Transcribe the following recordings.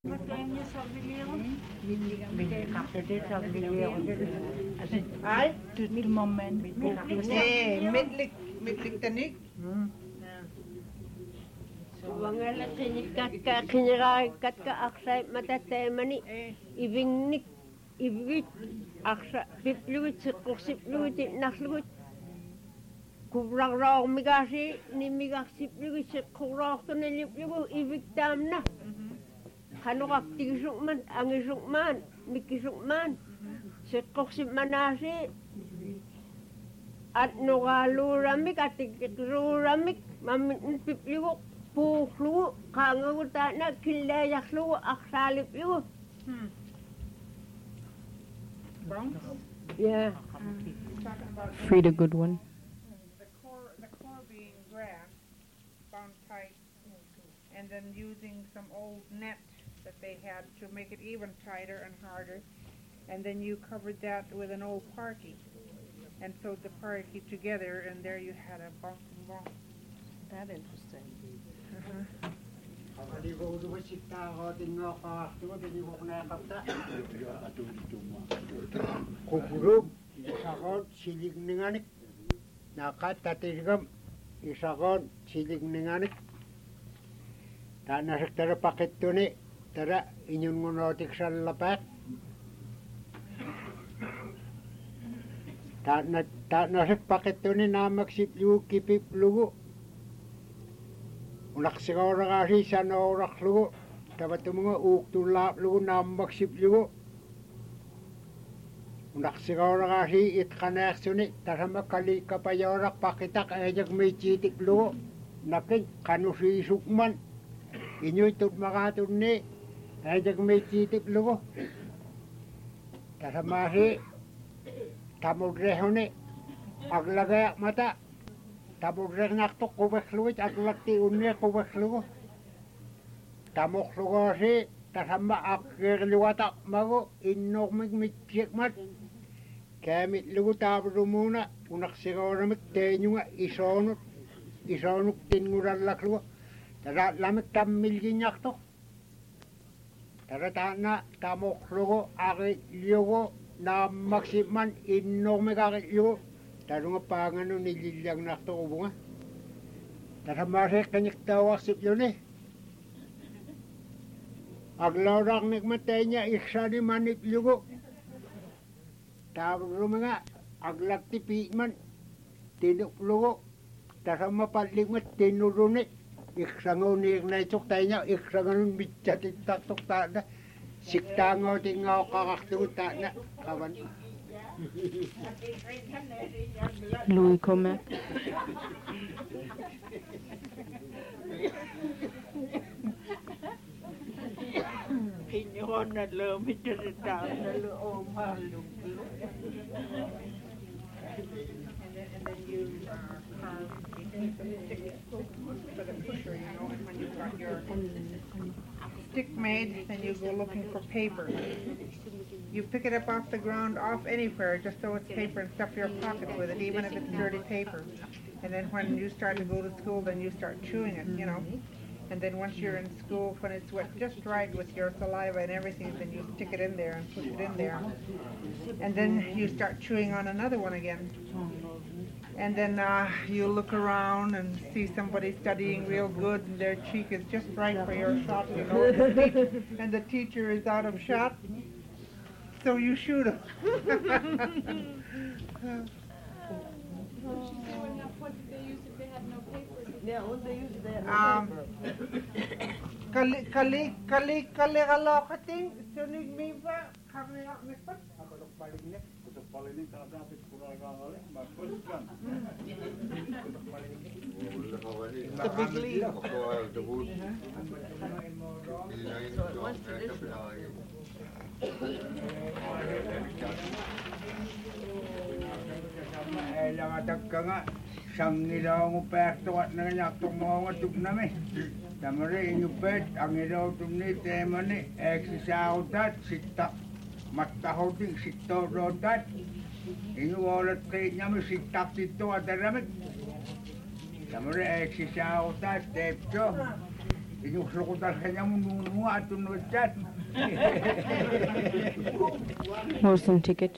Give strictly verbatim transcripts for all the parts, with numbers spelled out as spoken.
Kanya sabi niya, bigay kapatid sabi niya. Ay, Tutu moment. eh, medlik, medlik tanik. Wangala sinikat ka kinira kat ka aksay matatemani ibingnik ibigit aksa pipluit sipluit nakluit kubrang raw migasi ni migasi pluit kubrang to niliplugo ibigtam na kanu aktigisuk man angisuk man mikisuk man sikoksip manasi at nugaluramik at tigiruramik mamit piplugo Puklu, kangaw ta na kilayak lu aksalip lu. Hmm. Bronx? Yeah. Free the good one. The core, the core being grass, bound tight, and then using some old net that they had to make it even tighter and harder, and then you covered that with an old party, and sewed the party together, and there you had a bouncing ball. That interesting. Kukurub isagot silig ninganik nakatatirgam isagot silig ninganik tanasik tara pakit tuni tara inyun ngunotik sa lapat tanasik pakit tuni namaksip yu kipip lugu Unaksigaw kasi sa naurak lugo. Dapat mga uktulap lugo na magsip lugo. Unaksigaw kasi itkanek suni. Tasama kali kapayorak pakitak ayag may chitik lugo. Nakin kanusi sukman. Inyo itut makatun ni. Ayag may chitik lugo. Tasama si tamudreho ni. Aglagayak mata. Taburrek nakto kubek luwit at lati unne kubek lugo. Tamok lugo si tasamba akir liwata mago inok mig mitchik mat. Kamit lugo tabro muna unak sigaw ramit tenyo nga isonot isonot tinguran lak lugo. Tara lamit tamil ginyak to. Tara ta na tamok lugo akit lugo na maksiman inok mig akit lugo. Taro nga pangano nililyang nakto ko bunga. Taramase kanyik tawa sip yun eh. Aglaurak nagmatay niya isa ni manip lugo. Taro nga aglag tipi man. Tinuk lugo. Tarama palimot tinuruni. Iksangaw ni ignaitok tayo niya. Iksangaw mityatik taktok ta na. Siktangaw tingaw kakaktugot ta na. Kawan. Louis Comac. Pinyon na lo, mityaritang na lo, oh malung. And then you uh, carve for the pusher, you know, and when you've got your stick made, then you go looking for paper. You pick it up off the ground, off anywhere, just so it's paper, and stuff your pockets with it, even if it's dirty paper. And then when you start to go to school, then you start chewing it, you know. And then once you're in school, when it's wet just right with your saliva and everything, then you stick it in there and push it in there. And then you start chewing on another one again. And then uh, you look around and see somebody studying real good, and their cheek is just right for your shot, you know. And the, teacher, and the teacher is out of shot, so you shoot him. Yeah, what they use there. Um, kali kali kali kali kalau kating sunig mi ba kami nak mikot. Ako paling nek, kutok paling nek kalau dapat kurang kali, bagus kan. The big league. Eh, lang atak ka nga. Sang ilaw mo perto at nanganyak itong mga tuk namin. Tamari inyupet, ang ilaw itong ni tema ni, eksisautat, sitak, matahoting, sitorotat. Inyuwalat kayo namin, sitak dito at aramit. Tamari eksisautat, tepso. Inukslukutan kanya mununga at tunod dyan. Wilson ticket.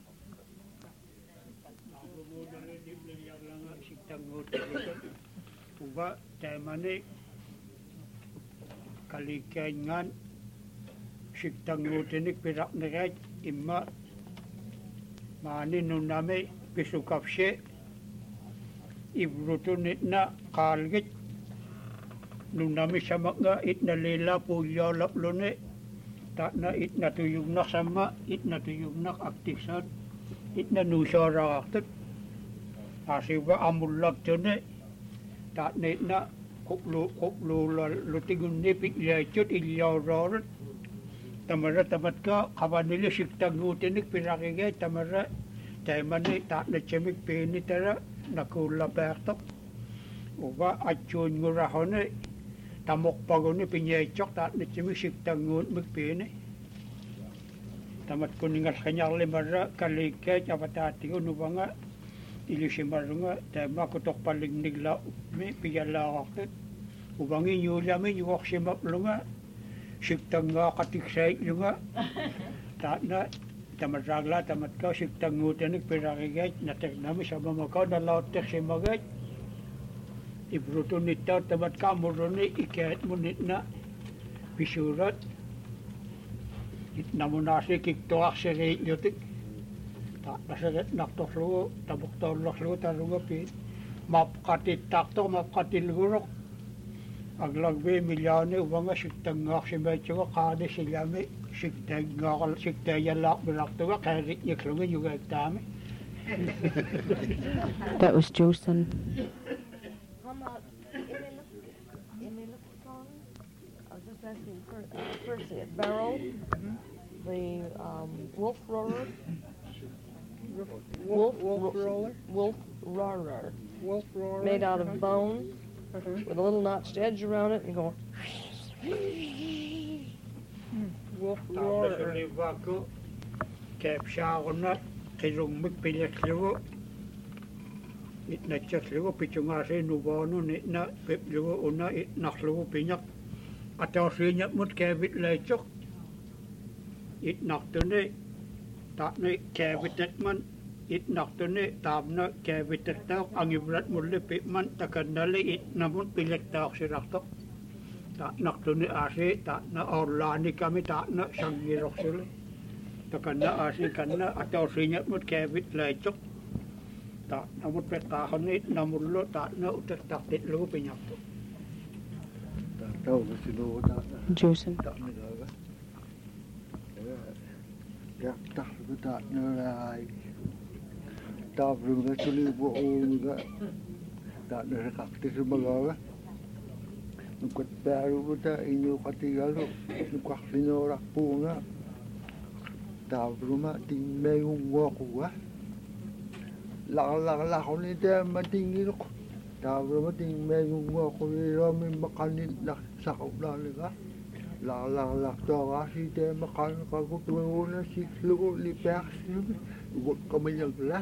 Uba taymani kalikaingan siktangutenik pirak nerait imma mani nuname pisukapse ibrutunit na kalgit nunami sama nga itna lela puyalap lune tak na itna tuyugnak sama itna tuyugnak aktisan itna nusara aktit asiba amulak tune tak na itna kuplu kuplu lutigun nipik yachut ilyawrarat tamara tamat ka kawanili siktangutenik pirakigay tamara taymani tak na chemik pinitara nakula pertok uba achun ngurahone tamok pagone pinyechok tak na chemik siktangut mikpini tamat kuningal kanyal limara kalikay apatati unubanga ilisimarunga tayma kutok paling nigla mi piyala akit ubangi nyulami nyuwak simap lunga siktanga katiksay lunga tak na tamat ragla tamat ka siktangutanik pirakigay natek nami sa mamakaw na lautek simagay ibruto nito tamat ka muruni ikayat mo nitna pisurat itna mo nasi kiktoak sirit yotik tak nasagat naktoklo tabok toloklo tarunga pi mapkatit takto mapkatil gurok aglagbe milyane ubanga siktangak simetyo kade silami siktangak siktayalak bilakto kaya yaklungan yung agtami. That was Josen. I was just asking for, uh, first the barrel, the um, wolf roller, wolf, Wolf roller? wolf roller, Wolf roller? made out of bone with a little notched edge around it, and going. Wolf Tapos roller. uliba ko kepsa ako na kilong magpilikliwo itnatsyatliwo pichungasi nubano nitna pipliwo una itnakliwo pinyak atawsinyat mut kebit lecok itnaktune takne kebitet man itnaktune tabna kebitet taw ang ibrat muli pitman takandali itnamut pilek taw siraktok tak naktune asi tak na orlani kami tak na sanggirok sila takanda asi kanna atawsinyat mut kebit lecok tak namut petahon it namullo tak na utek taktit lu pinyak Tahu mesti lu tak Josen. tak negara. Ya tak lu tak nilai. Tak belum keculi buat juga. Tak ada kaktis semua. Nukut baru kita ini katigal tu nukak sinorak punga. Tak belum tinggal gua gua. Lah lah lah kau ni dia mati tu. Tak belum tinggal gua kau ni ramai makan lah sakau lah lega. Lah lah lah tu kasi dia makan kau tu mana si lu lipas ni. Buat kau yang lah.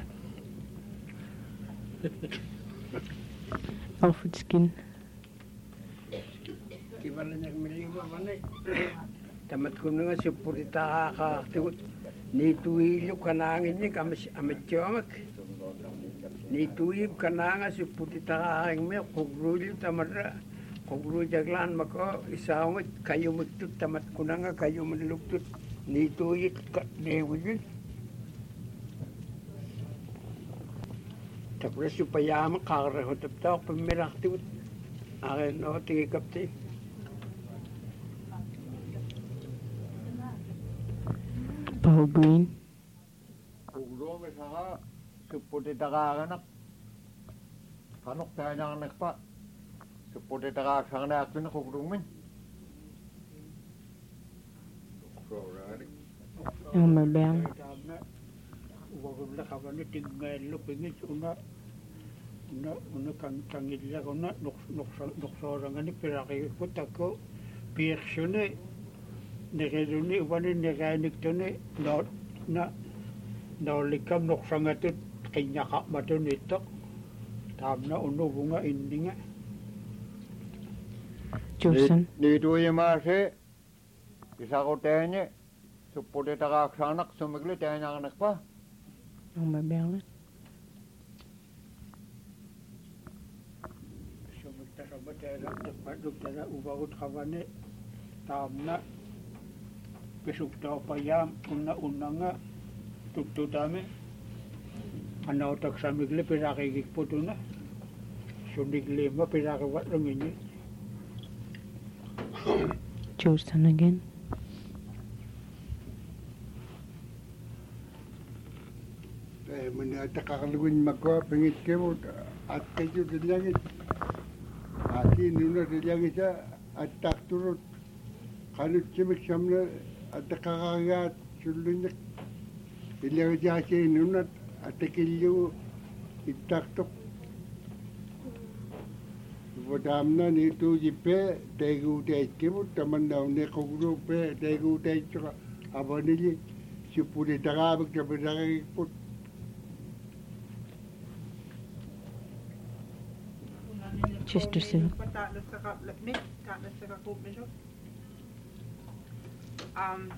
Alfred Skin. Gimana yang melihat mana? Tamat kuno nga sepurita ka tiut ni tuilo kanangin ni kami amit jomak. Ni tuib kananga sepurita ang me kugruil tamara kugruil jaglan mako isawat kayo mutut tamat kuno nga kayo manlugtut ni tuib ka dewin. Tapos supaya makareho taptak pamirak tiut akin no tigikapti. Paul Green. Kugro may saka seputi tagakanak. Kanok tayo nang pa. Seputi tagakanak na ako na kugro min. Elmer Bell. Wala ka ba ni tinggal lo pingit una una una kang kangilla una nok nok nok sorangan ni piraki ko tako persone negeruni wani neganik tone no na no likam nok sangatut kanya ka matun ito tamna uno bunga indinga Johnson. Niituimaase isaqutaani supputitaqaaksaanak sumigli taanaqnaqpa. Oma Berlin. Sumuttasabataeraqtaqpadduktana uvagut qavane taamna pisuktaupayam unna unnanga tuttutame anautaksamigli piraqigikputuna suniglima piraqivatlungini. Johnson again. Eh, menataqarlugun makua pengitkemut akkaju dilangit. Aki nuna dilangita attaqturut qanutsimik samna attaqaqagaat sullunik ilagjaasi nunat attakillu ittaqtuq vodamna nitu jippe tegu teikkemut tamannaune qugrupe tegu teittra avanili sipuli tagabik tapiraqikput. Chesterfield. Um,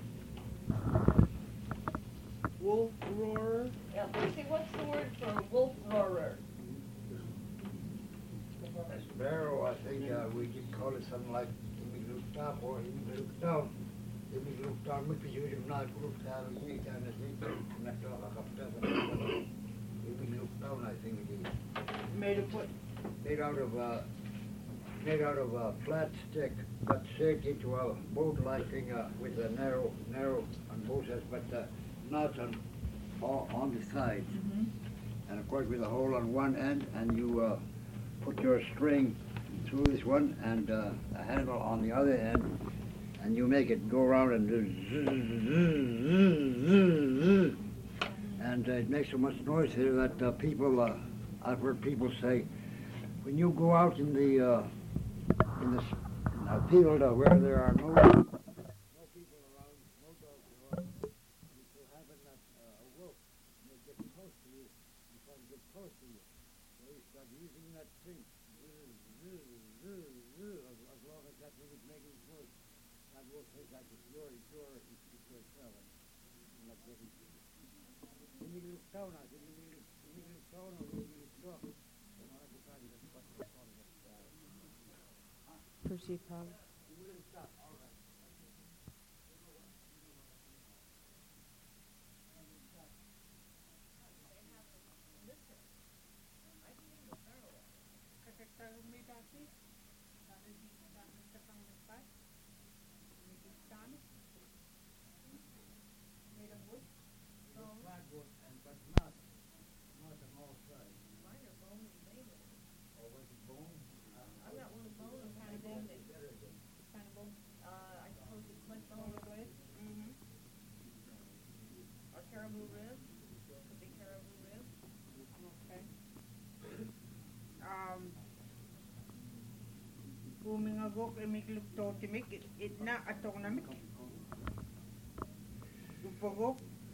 wolf roar. Yeah, Lucy, what's the word for wolf roarer? A sparrow, I think uh, we could call it something like Imigluktap or Imigluktown. Imigluktown, maybe you would not Gluktown, and I think not Imigluktown, I think it is. Made of what? Made out of a made out of a flat stick, but shaped into a boat-like thing uh, with a narrow, narrow on both sides, but uh, not on all, on the sides, Mm-hmm. and of course with a hole on one end, and you uh, put your string through this one and uh, a handle on the other end, and you make it go around and do zzz, zzz, zzz, zzz. And uh, it makes so much noise here that uh, people, uh, I've heard people say, when you go out in the uh, in the s- in a field uh, where there are no no people around, no dogs around, and if you have an, uh, a wolf and they get close to you, you try to get close to you, so you start using that thing, zzz, zzz, zzz, zzz, as, as long as that thing is making noise. That wolf thinks that it's your, it's your, it's, it's your cell, and you're not getting to it. Imigluktowna, I think Imigluktowna or Imigluktowna. Percy Pug. Caribou rib, could be caribou rib. Okay. Um, booming agok Imigluktotimik, it na atonamik. Upagok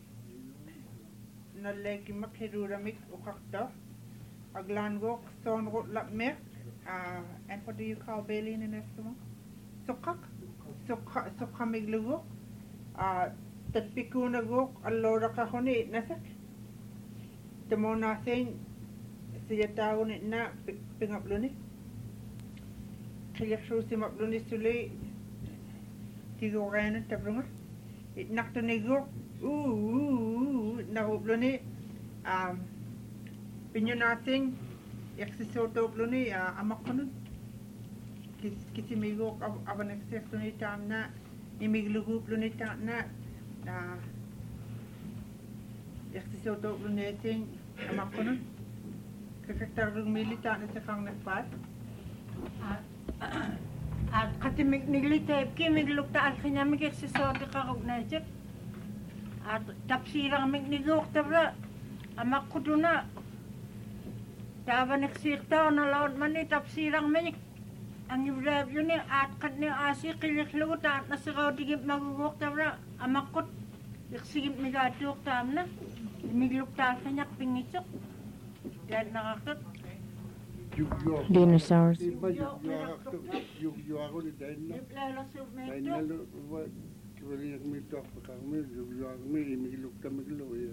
na leki makhiruramik ukakta. Aglangok sonrot lapmek. Uh, and what do you call Baleen in Eskimo? Sokak? Sokak, sokamiglugo. Uh, tatpikunagok allora kahoni nasak. Tamo nasin siya tao ni na pingapluni. Kaya susi mapluni suli tigo kaya tabrunga. It nakto ni go. Ooh, nakupluni. Um, pinyo nasin eksisoto pluni amak kunun. Kisi migo aban eksisoto tam na imiglugu pluni tam na. Uh, eksisoto pluni ting amak kunun. Kakaktarung milita na sa kang nagpat. At katimig niglitay, kimig lukta al kinamig eksisoto karug na jik. At tapsirang mig nigok tabra, amak kuduna. Tava nagsirtaw na laon man ni tapsirang minik. Ang ibrab yun ni at kat ni asi kiliklugot at nasiraw digip magugok tabra, amakot. Iksigip migatuk tam na. Miglukta kanyak pingisok. Dahil nakakot. Dinosaurs. Iba yugyoakto yugyoako ni Dana. Lalo sa Dana medyo. lo wa kibali yak mi tok pa kami yugyoak mi imiluk ta miglo ya.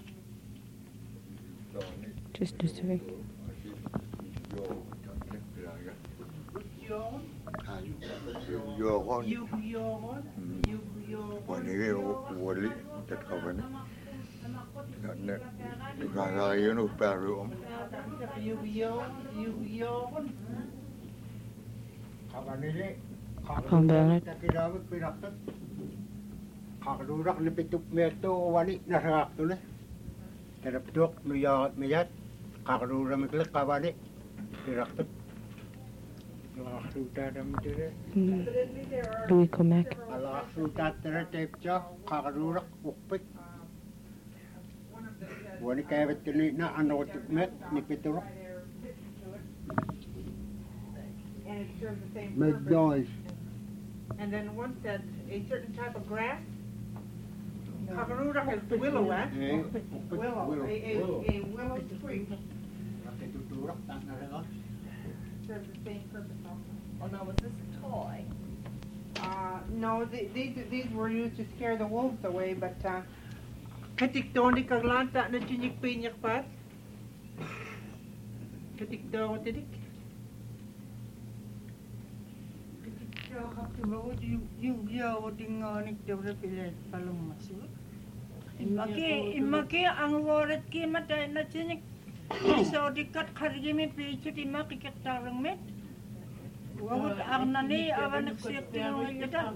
Just a sec. Yugyoakon. Yugyoakon. Yugyoakon. Wanige wali tat kawan. Karena kaya no baru om. Yugyoakon. Kawan ini Pambangat. Takidawag pinaktat. Kakadurak ni pitup meto wali nasak tu le. Terapdok nuyat meyat. Kakadura miklik kawali pinaktat. Nakasuta dam tere. Mm. Louis Comac. Ala suta tere tepcha kakadurak ukpik. Wani kaya tini na ano met ni piturok. And it serves the same Make purpose. noise. And then one said a certain type of grass. Kakarurak is willow, eh? Eh, Willow, a, a, a willow tree Nakituturak tak narekas. serves the same purpose also. Oh, now was this a toy? Uh, no, th- these these were used to scare the wolves away, but uh, katikto ni kaglanta na chinik pinyak pat. Katikto ko tidik. Katikto ka tibaw yung yung yaw ding anik daw na pilet palong masu. Imaki, imaki ang warat ki matay na chinik. So dikat karimi pichut imaki kitarang met. Wawat ang nani awan nagsiyat tinong ilita.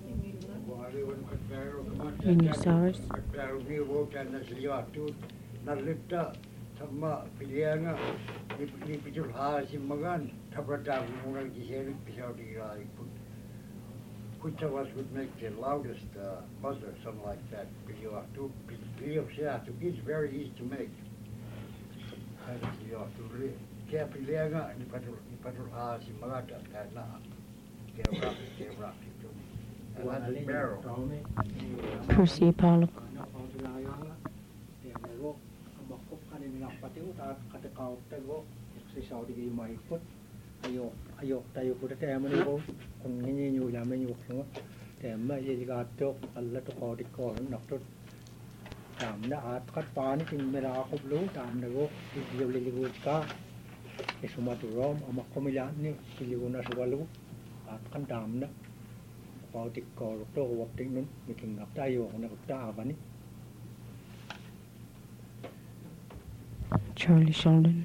Dinosaurs. Pero ni wokan na siya tu nalita sama pilihan ni ni pitul hasim magan tabrata muna gisel pisau di rai put Kuchawas would make the loudest uh, buzzer, something like that. Pilio tu pilio siya tu is very easy to make. Pilio tu re kaya pilihan ni patul ni patul hasim magan karena kaya rap kaya rap itu. And that's a barrel. Percy Pollock. Ayo, ayo, tayo ko dati ay manibo kung hindi nyo laman yung no. Tema ye gato alla to ko ko nakto. Tam na at kat pani tin mera ko blu tam na go iyo liligo ka. Isuma to rom ama komila ni liligo na suwalu at kan tam na. Ko tik ko to wak tin nun miking ngap tayo na ta bani. Charlie Sheldon.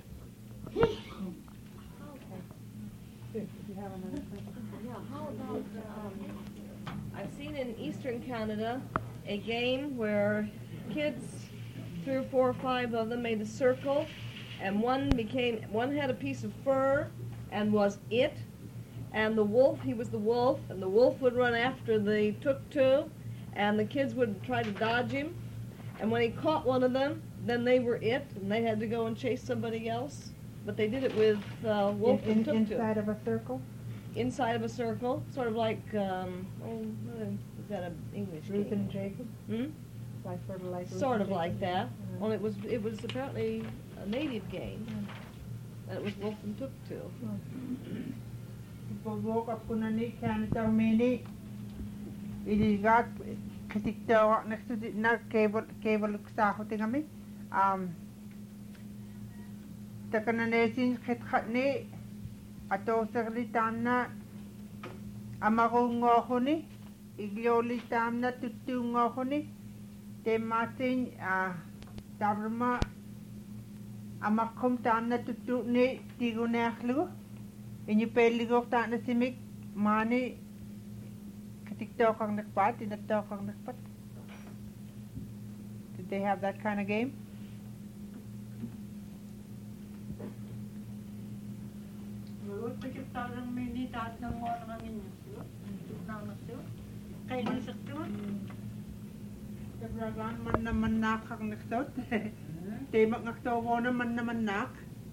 Yeah, how about, um, I've seen in eastern Canada a game where kids, three or four or five of them, made a circle, and one became, one had a piece of fur and was it, and the wolf, he was the wolf, and the wolf would run after the tuk-tuk, and the kids would try to dodge him, and when he caught one of them, then they were it, and they had to go and chase somebody else. But they did it with uh, wolf In, and in, tuk-tuk. inside of a circle. Inside of a circle, sort of like, um, oh, what is that an English Ruth game? and Jacob. Hmm? Like sort of like. Ruth Sort and of like Jacob. that. Mhm. Only it was it was apparently a native game. And it was wolf and tuk-tuk. Pag-walk up ko na ni Canada mini. Iligat katiktawa next to the na cable cable sa ako tingami. Um. Takananesin khit ni ato sagli tamna amakungo ko ni igyoli tamna tutungo ko ni temasin ah tabrma amakum tamna tutu ni tigunaklu inyo peligo tamna simik mani katiktaw kang nakpat inataw kang nakpat. Did they have that kind of game? Wawat kitarang mini tat ng orang angin. Nang nasu. Kaya ni sakto. Tabragan man naman nak ang naksot. Temak ngaktaw na man naman nak.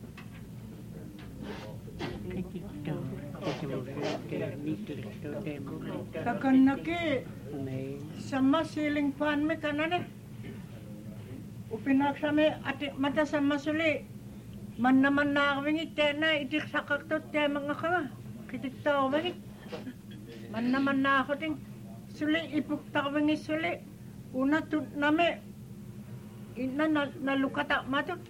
Kakan na ki. Sama siling pan me kanan eh. Upinak sa me ati mata sama suli. man naman nakawingit tayo na itik sakaktot tayo mga kama. Kitik tayo wingit. Man naman na ako ting suli ipukta wingit suli. Una tut nami ina na nalukata matot.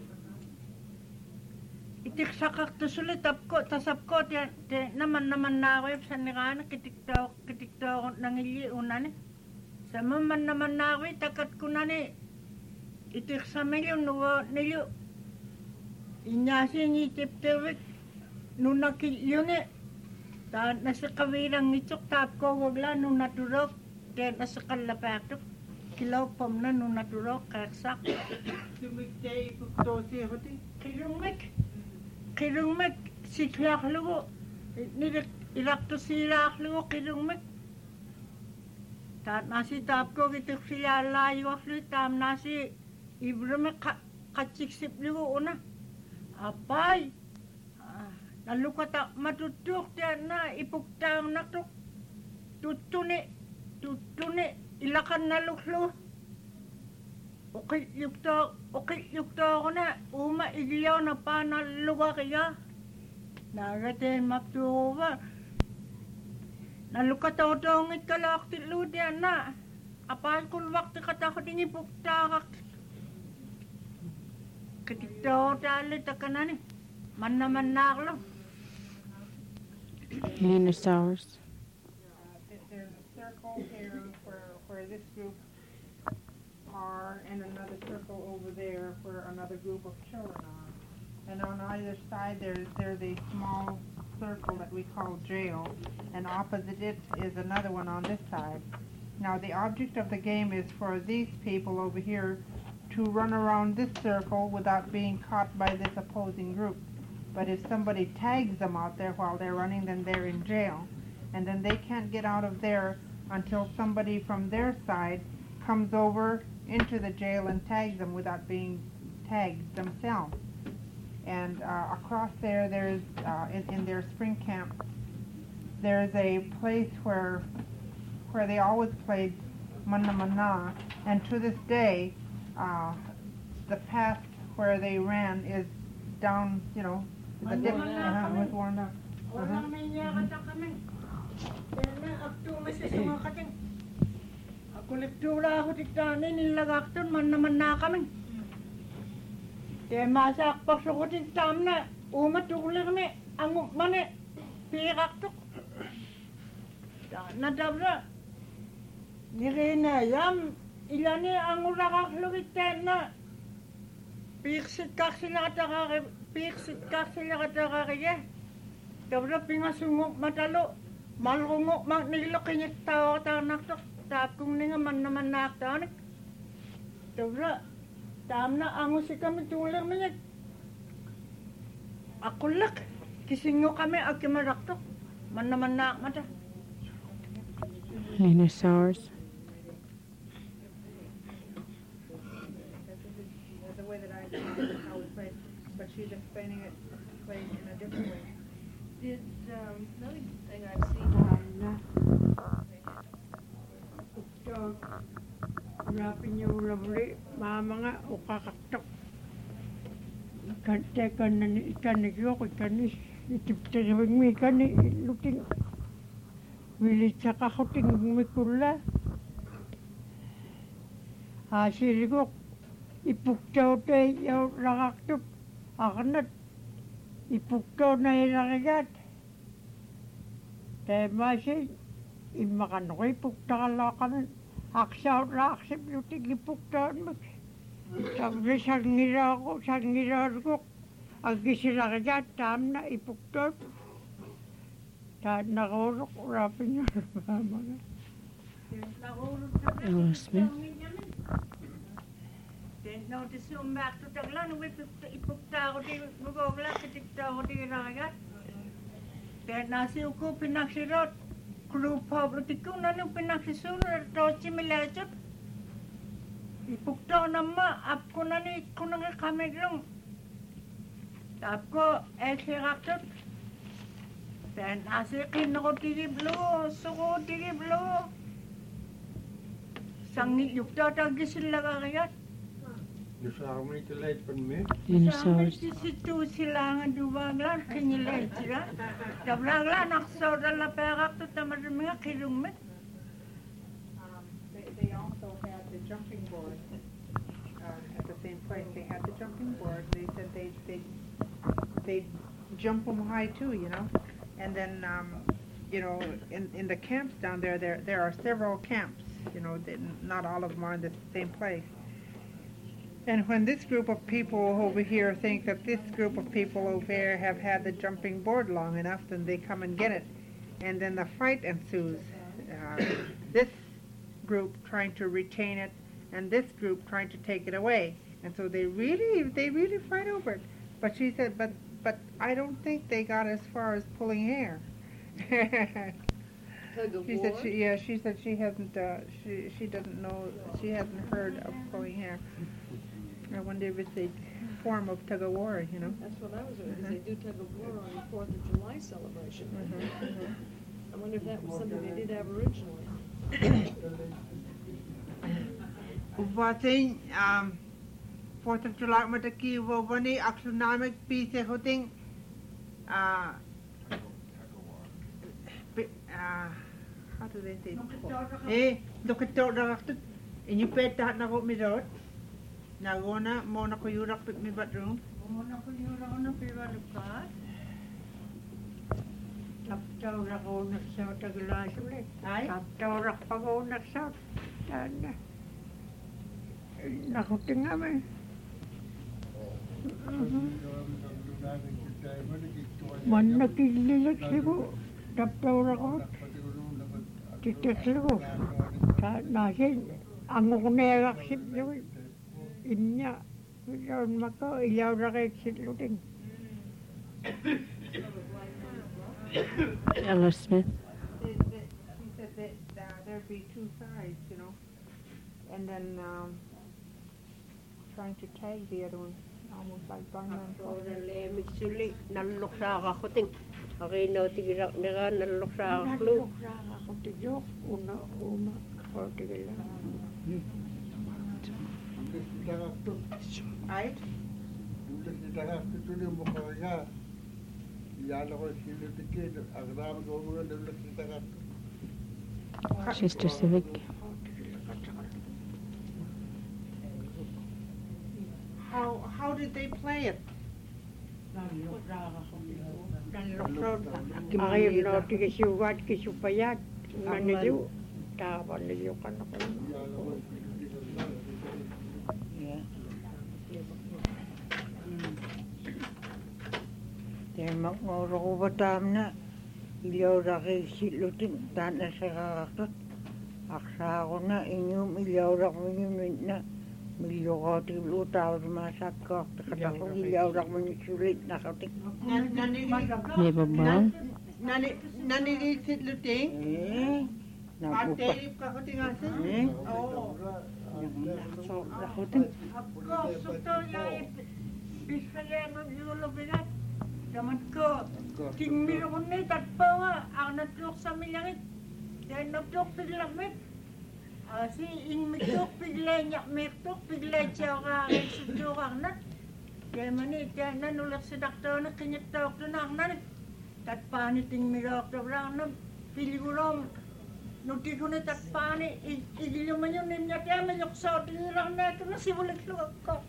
Itik sakakto suli tapko tasapko tayo naman naman na ako sa nirana kitik tayo kitik tayo nangili una ni. Sama man naman na ako takat ko na ni itik sa milyo nuwa nilyo. Inyasi ni tiptewik nung nakilyo ni. Ta nasa kawirang nitsok tap ko wagla nung naturok. Kaya nasa kalapatok. Kilaw pam na nung naturok kaksak. Sumigtay ipuktosi ako ti. Kilungmek. Kilungmek si klak lugo. Ilakto si ilak lugo kilungmek. Ta nasi tap ko kitik siya layo afli tam nasi ibrumek katsiksip lugo una. Apay, ah, nalukata matutuk tiyan na ipuktang natuk. Tutuni, tutuni, ilakan na luklo. Okay, yukto, okay, yukto ako na. Uma, igiyaw na pa na luga kaya. Nagatin maptuho ba. Nalukata ko tongit kalak tilo tiyan na. Apay kung wakti katakot ini ipuktakak. Ketika tali tekanan ni, mana mana kalau. Dinosaurs. There's a circle here where where this group are, and another circle over there where another group of children are. And on either side there's there's a small circle that we call jail, and opposite it is another one on this side. Now the object of the game is for these people over here to run around this circle without being caught by this opposing group. But if somebody tags them out there while they're running, then they're in jail. And then they can't get out of there until somebody from their side comes over into the jail and tags them without being tagged themselves. And uh, across there, there's, uh, in, in their spring camp, there's a place where, where they always played Mana Mana, and to this day, Uh, the path where they ran is down, you know, the dip, uh-huh, was worn up. Orang niya kata kami. Kaya akto masih semua kating. Aku lektura aku tiktani nilagakton man naman na kami. Kaya masak pa sa ko tiktam na umatulir kami ang mani piraktok. Nadabra. Nirina yam. Ilani ang urakak lugiten na piksit kak sila katakari piksit kak sila katakari eh. Dabra pingasungok matalo malungok mag nilok kinyit tao katanak tok tap kung ninga man naman naktanik. Dabra tam na ang usi kami tulang minyag. Akulak kisingo kami akimarak tok man naman nak mata. Dinosaurs. The way that I explained how we played, but she's explaining it played in a different way. Did, um, another thing I've seen. Ito, rapin niyo labri, mama nga, ukakaktok. Kante ka na ni ikanigyo, ikanis, itiptiribing mi ikani, luting. Wilit sa kakuting mikula. Asirigok. Ipuktaw tayo yung rakaktup. Akanat. Ipuktaw na yung rakigat. Kaya masih, imakan ko ipuktaw ka lang. Aksaw na aksip yung tigipuktaw mo. Sabi sa ngira ko, sa ngira ko. Ang kisirakigat, tam na ipuktaw. Tahan nakurok, rapin yung mga. Will Smith. No, det så märkt att jag lade mig på där och det var väl att det där och det ragat. Det nasi uko pinaksirot. Krupa bertiku nanu pinaksisun roci melajut. Ipukta nama apko nani kunang kamegrong. Apko elsirakut. Det nasi kinoko tigi blo, soko tigi blo. Sangi yukta tagi sila ragat. Dus waarom niet de leedpunt meer? Dinosaurs. Situ silangan duwaglan kinyiletira. Tabraglan akso dala perak to tamadumga kirumit. Um, they, they also had the jumping board uh, at the same place. They had the jumping board. They said they they they jump them high too, you know. And then um, you know, in in the camps down there, there there are several camps. You know, they, not all of them are in the same place. And when this group of people over here think that this group of people over here have had the jumping board long enough, then they come and get it. And then the fight ensues. Uh, this group trying to retain it, and this group trying to take it away. And so they really, they really fight over it. But she said, but, but I don't think they got as far as pulling hair. Tug of She war. said she, yeah, she said she hasn't, uh, she, she doesn't know, she hasn't heard of pulling hair. I wonder if it's a form of tug of war, you know. That's what I was wondering, because they do tug of war on the Fourth of July celebration. Mhm, mhm. I wonder if that was something they did aboriginally. Ubating, um, Fourth of July mataki wabani axonamic piece hoting, uh, uh, how do they say? Eh, look at the and you bet that na go me road. Nagona mo na ko yurak pit mi bathroom. Muna ko yung na piwalukat. Taptaw ako nagsaw taglas ulit. Ay? Taptaw ako nagsaw. Yan. Nakuting kami. Man nakililag sigo. Taptaw ako. Titik sigo. Nasin, ang ukunerak sigo. Inya. Ilaw mako, ilaw rakik siluting. Ella Smith. They, they, she said that uh, there'd be two sides, you know, and then um, trying to tag the other one, almost like Barnum. Orale mitsuli nalok sa ako ting. Okay no tigira nira nalok sa ako. Nalok sa ako tigyok una uma or tigila. Right? Sister Civic. How how did they play it? Ayun no tigisuwat kisupayat manilu. Tama niyo kan ako. Temak ngoro ko batam na ilaw raki silutin tan na sa kakakot. Aksa ko na inyong ilaw rak mo yung na milyo ko tilutaw masak ko. Takatako ilaw rak mo yung sulit na katik. May babaw. Nani nani sitluting? Eh, nabupa. Ate ka ko tingasin? Eh, Oh. so rakutin. Ako, suto yung bisayan ng yulo bigat. Daman ko, tingmilo ko na itatpo nga. Ang natlok sa milangit. Dahil natlok piglamit. Si ing mitok piglay niya mitok piglay siya ka sudyo kang nat. Dahil mani, dahil nanulak sa doktor na kinyatok to na ang nanit. Tatpani tingmilo ko lang na piligurom. Nuti ko na tatpani, igilo man yun niya kaya mayok sa tinirang na ito na sibulik lukak ko.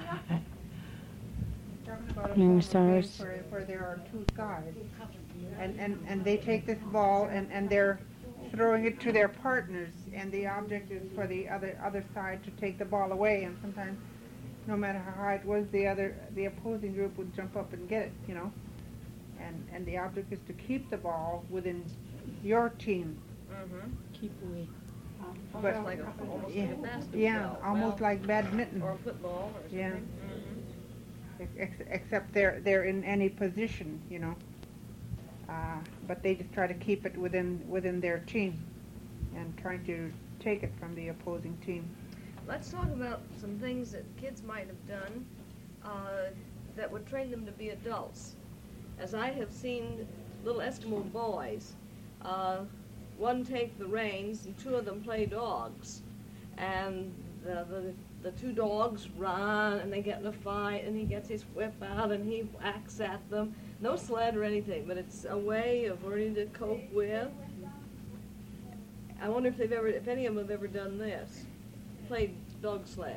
Dinosaurs. Where, where there are two guys, and, and, and they take this ball and, and they're throwing it to their partners, and the object is for the other other side to take the ball away. And sometimes, no matter how high it was, the other the opposing group would jump up and get it, you know. And and the object is to keep the ball within your team. Mm-hmm. Keep away. But Almost like a, almost yeah, like a basketball. yeah, almost well, like badminton. or football or something. Yeah. Mhm. Ex- except they're they're in any position, you know. Uh, but they just try to keep it within within their team, and trying to take it from the opposing team. Let's talk about some things that kids might have done uh, that would train them to be adults. As I have seen little Eskimo boys, uh, one take the reins and two of them play dogs. And the, the the two dogs run and they get in a fight and he gets his whip out and he whacks at them. No sled or anything, but it's a way of learning to cope with. I wonder if they've ever, if any of them have ever done this, played dog sled.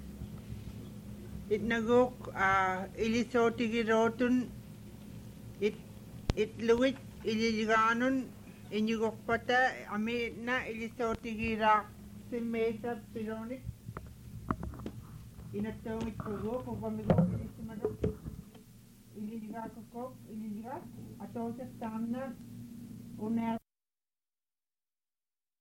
It nagok uh, ilisotigirotun it it luwit ililiganon inyugok pata ami na ilisotigira simeta pironik inatongit pugo pagpamigo ilisimado ililiga ko ililiga ato sa tamna uner